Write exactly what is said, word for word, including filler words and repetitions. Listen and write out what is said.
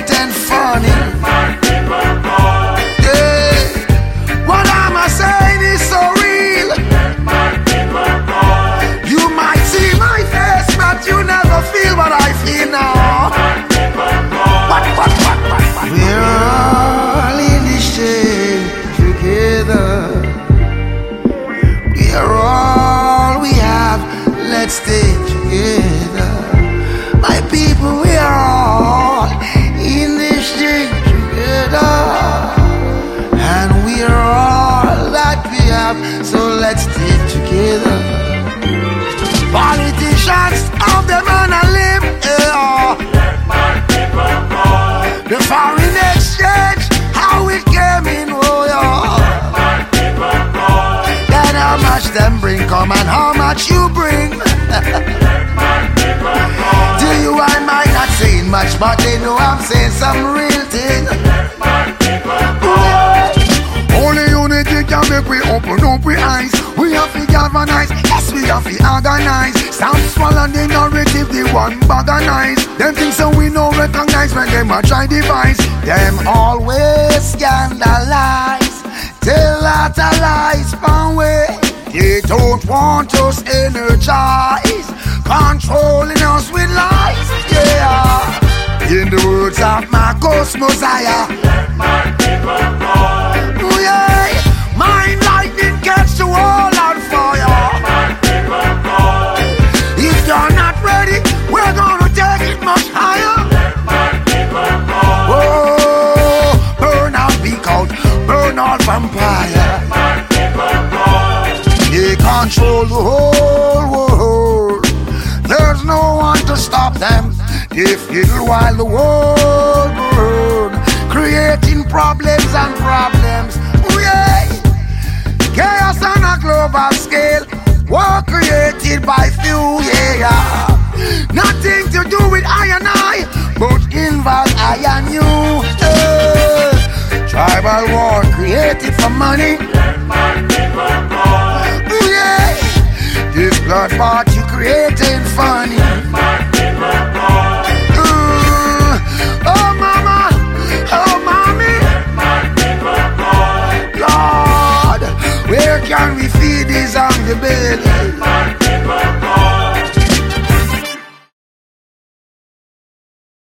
creating funny. Yeah, what am I saying is so real. You might see my face, but you never feel what I feel now. What, what, what, what, what? We're all in this chain together. We're all we have. Let's stay together. My people, we are all in this chain together. And we are all that we have. So let's stay together. Politicians of them on a limb, yeah. The foreign exchange, how it came in, oh yeah. Then how much them bring, come and how much you bring. To you I might not saying much, but they know I'm saying some real thing. Only unity can make we open up we eyes. We have to galvanize, yes we have to organize. Stop swallow the narrative, the one organize. Them things so we no recognize when them a try devise. Them always scandalize, tell lot of lies one way. They don't want us energized, controlling us with lies, yeah. In the words of Marcos Mosiah, oh yeah, mind lightning catch the wall on fire. If you're not ready, we're gonna take it much higher. Oh, burn out, peak out, burn out vampire. They control the whole world. There's no one to stop them. They fiddle while the world burn, creating problems and problems. Oh yeah, chaos on a global scale, war created by few, yeah. Nothing to do with I and I, but involve I and you. Yeah. Tribal war created for money. Oh yeah, this blood party creating funny.